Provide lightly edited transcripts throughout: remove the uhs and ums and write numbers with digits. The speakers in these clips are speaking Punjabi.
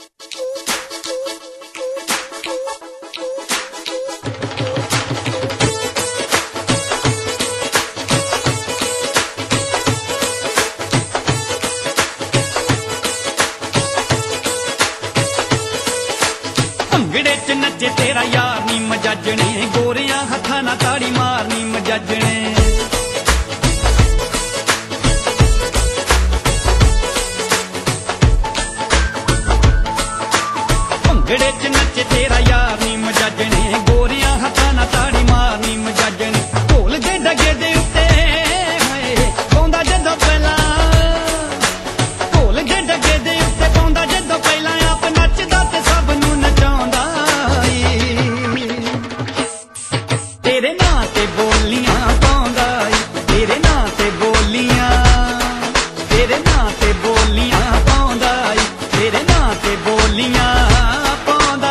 ਭੰਗੜੇ ਚ ਨੱਚੇ ਤੇਰਾ ਯਾਰ ਨੀ ਮਜਾਜਣੇ, ਗੋਰਿਆਂ ਹੱਥਾਂ ਨਾਲ ਤਾੜੀ ਮਾਰਨੀ ਮਜਾਜਣੇ। ਭੰਗੜੇ ਚ ਨੱਚੇ ਤੇਰਾ ਯਾਰ ਨੀ ਮਜਾਜਣੇ, ਗੋਰਿਆਂ ਹੱਥਾਂ ਨਾਲ ਤਾੜੀ ਮਾਰਨੀ ਮਜਾਜਣੇ। ਢੋਲ ਦੇ ਡਗੇ ਦੇ ਉੱਤੇ ਹਾਏ ਪਾਉਂਦਾ ਜਦੋਂ ਪਹਿਲਾਂ, ਢੋਲ ਦੇ ਡਗੇ ਦੇ ਉੱਤੇ ਪਾਉਂਦਾ ਜਦੋਂ ਪਹਿਲਾਂ, ਆਪ ਨੱਚਦਾ ਤੇ ਸਭ ਨੂੰ ਨਚਾਉਂਦਾ। ਤੇਰੇ ਨਾਂ ਤੇ ਬੋਲੀਆਂ ਪਾਉਂਦਾ, ਤੇਰੇ ਨਾਂ ਤੇ ਬੋਲੀਆਂ, ਤੇਰੇ ਨਾਂ ਤੇ ਬੋਲੀਆਂ ਪਾਉਂਦਾ, ਤੇਰੇ ਨਾਂ ਤੇ ਬੋਲੀਆਂ ਪਾਉਂਦਾ।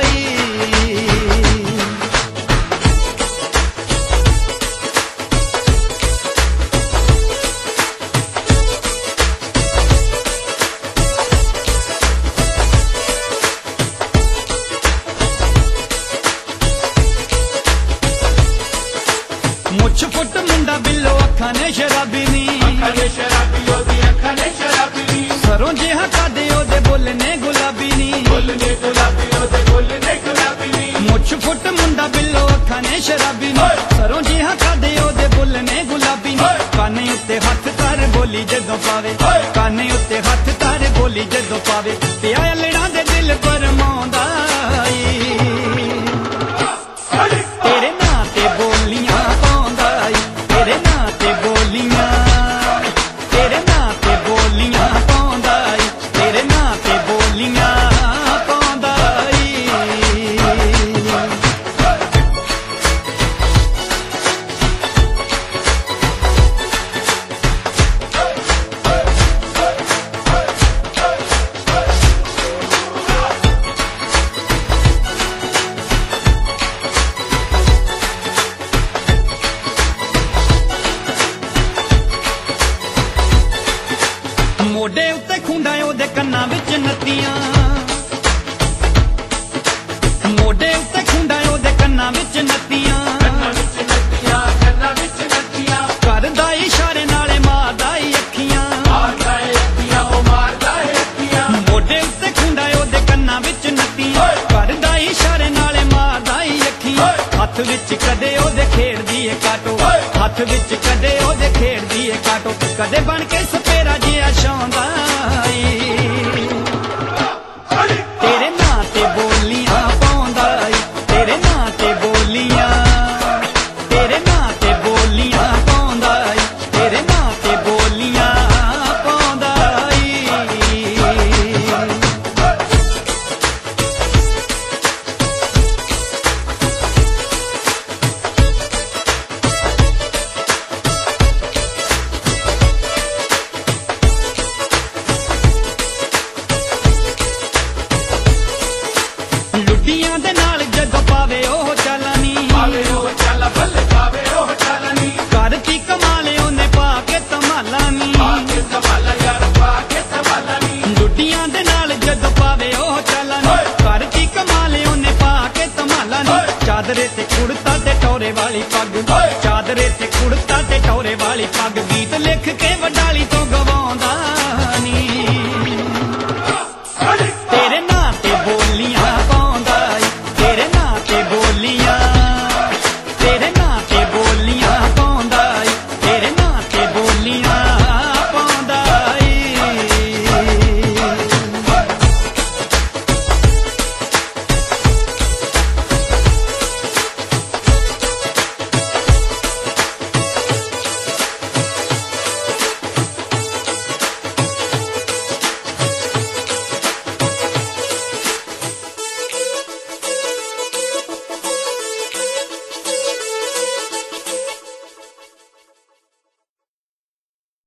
ਮੁੱਛ ਫੁੱਟ ਮੁੰਡਾ ਬਿੱਲੋ, ਅੱਖਾਂ ਨੇ ਸ਼ਰਾਬੀ ਨੀ, ਅੱਖਾਂ ਨੇ ਸ਼ਰਾਬੀ ਉਹਦੀ ਅੱਖਾਂ ਨੇ ਸ਼ਰਾਬੀ ਨੀ। ਸਰੋਂ ਜਿਹਾ ਕਾਦੇ ਉਹਦੇ ਬੁੱਲ ਨੇ ਗੁਲਾਬੀ ਨੀ, ਬੁੱਲ ਨੇ ਗੁਲਾਬੀ ਉਹਦੇ ਬੁੱਲ ਨੇ ਗੁਲਾਬੀ ਨੀ। ਮੁੱਛ ਫੁੱਟ ਮੁੰਡਾ ਬਿੱਲੋ, ਅੱਖਾਂ ਨੇ ਸ਼ਰਾਬੀ ਨੀ, ਸਰੋਂ ਜਿਹਾ ਕਾਦੇ ਉਹਦੇ ਬੁੱਲ ਨੇ ਗੁਲਾਬੀ ਨੀ। ਕੰਨ ਉੱਤੇ ਹੱਥ ਧਰ ਬੋਲੀ ਜਦੋਂ ਪਾਵੇ, ਕੰਨ ਉੱਤੇ ਹੱਥ ਧਰ ਬੋਲੀ ਜਦੋਂ ਪਾਵੇ, ਪਿਆ ਲੜਾਂ ਦੇ ਦਿਲ ਪਰਮਾਉਂਦਾ। ਤੇਰੇ ਨਾਂ ਤੇ ਬੋਲੀਆਂ ਪਾਉਂਦਾ, ਤੇਰੇ ਨਾਂ ਤੇ ਬੋਲੀਆਂ, ਤੇਰੇ ਨਾਂ ਤੇ ਬੋਲੀਆਂ ਪਾਉਂਦਾ, ਤੇਰੇ ਨਾਂ ਤੇ ਬੋਲੀਆਂ ਪਾਉਂਦਾ। ਮੋਢੇ ਉੱਤੇ ਖੁੰਡਾ ਉਹਦੇ ਕੰਨਾਂ ਵਿੱਚ ਨੱਤੀਆਂ, ਮੋਢੇ ਉੱਤੇ ਖੁੰਡਾ ਉਹਦੇ ਕੰਨਾਂ ਵਿੱਚ ਨੱਤੀਆਂ। ਕੰਨਾਂ ਵਿੱਚ ਨੱਤੀਆਂ, ਕੰਨਾਂ ਵਿੱਚ ਨੱਤੀਆਂ। ਕਰਦਾ ਇਸ਼ਾਰੇ ਨਾਲੇ ਮਾਰਦਾ ਈ ਅੱਖੀਆਂ, ਮਾਰਦਾ ਏ ਅੱਖੀਆਂ, ਉਹ ਮਾਰਦਾ ਏ ਅੱਖੀਆਂ। ਮੋਢੇ ਉੱਤੇ ਖੁੰਡਾ ਉਹਦੇ ਕੰਨਾਂ ਵਿੱਚ ਨੱਤੀਆਂ, ਕਰਦਾ ਇਸ਼ਾਰੇ ਨਾਲੇ ਮਾਰਦਾ ਈ ਅੱਖੀਆਂ। ਹੱਥ ਵਿੱਚ ਕਦੇ ਉਹਦੇ ਖੇਡਦੀ ਏ ਕਾਟੋ, ਹੱਥ ਵਿੱਚ ਕਦੇ ਉਹਦੇ ਖੇਡਦੀ ਏ ਕਾਟੋ, ਕਦੇ ਬਣ ਕੇ ਸਪੇਰਾ ਜਿਹਾ ਛਾਉਂਦਾ। ਤੇਰੇ ਨਾਂ ਤੇ ਬੋਲੀਆਂ ਪਾਉਂਦਾ, ਤੇਰੇ ਨਾਂ ਤੇ ਬੋਲੀਆਂ, ਤੇਰੇ ਨਾਂ ਤੇ ਬੋਲੀਆਂ ਪਾਉਂਦਾ, ਤੇਰੇ ਨਾਂ ਤੇ ਬੋਲੀਆਂ ਪਾਉਂਦਾ। ਲੁੱਡੀਆਂ ਦੇ ਨਾਲ ਜਦੋਂ ਪਾਵੇ ਉਹ ਚਾਲਾਨੀ, ਪਾਵੇ ਉਹ ਚੱਲ ਬੱਲੇ ਪਾਵੇ ਉਹ ਚਾਲਨੀ। ਕਰਤੀ ਕਮਾਲ ਉਹਨੇ ਪਾ ਕੇ ਧਮਾਲਾਂ ਨੀ, ਪਾ ਕੇ ਸੰਭਾਲਾ ਯਾਰ, ਪਾ ਕੇ ਸੰਭਾਲਾ ਨੀ। ਲੁੱਡੀਆਂ ਦੇ ਨਾਲ ਜਦੋਂ ਪਾਵੇ ਉਹ ਚਾਲਾਨੀ, ਕਰਤੀ ਕਮਾਲ ਉਹਨੇ ਪਾ ਕੇ ਧਮਾਲਾਂ ਨੀ। ਚਾਦਰੇ ਤੇ ਕੁੜਤਾ ਤੇ ਟੋਰੇ ਵਾਲੀ ਪੱਗ, ਚਾਦਰੇ ਤੇ ਕੁੜਤਾ ਤੇ ਟੋਰੇ ਵਾਲੀ ਪੱਗ, ਗੀਤ ਲਿਖ ਕੇ